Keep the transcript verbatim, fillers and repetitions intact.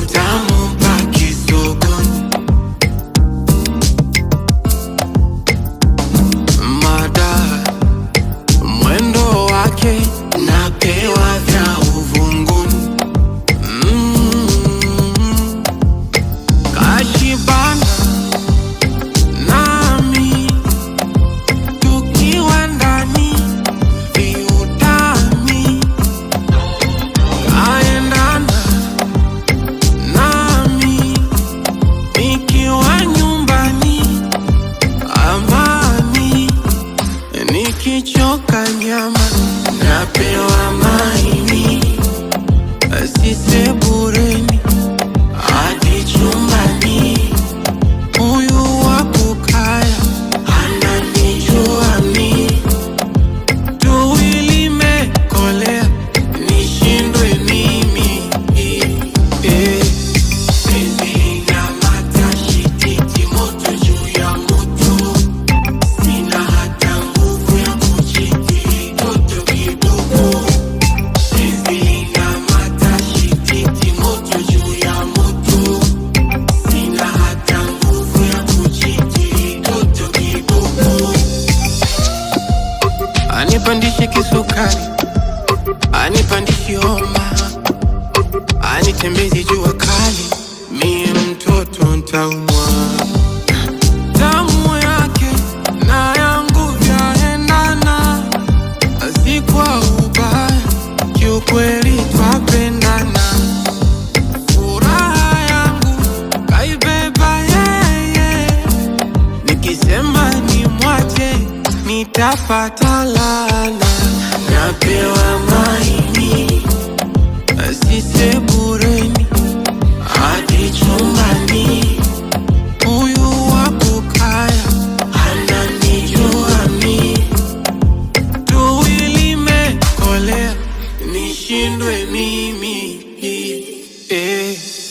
utamu mpaki sokoni. Mada mwendo wake napewa vya uvunguni. mm, Kashibana nami tukiwa ndani viutami. Kaendana nami nikiwa nyumbani amani. Nikichoka nyama napewa maini. Sisebureni hadi chumbani. Huyu wa kukaya ananijua mi. Tuwili mekolea nishindwe mimi. eh. Penzi na matashi titi moto juu ya moto. Sina hata nguvu ya kuchiti toto kidogo. Penzi na matashi titi moto juu ya moto. Sina hata nguvu ya kuchiti toto kidogo. Anipandishi kisukari, anipandishi homa, anitembezi jua kali. Mie mtoto ntaumwa. Tamu yake na yangu vyaendana. Si kwa ubaya, kiukweli twapendana. Furaha yangu kaibeba yeye. Nikisema ni mwache nitapata lana. Napewa maini. Sisebureni hadi chumbani. Huyu wa kukaya ananijua mi. Tuwili mekolea nishindwe mimi. eh.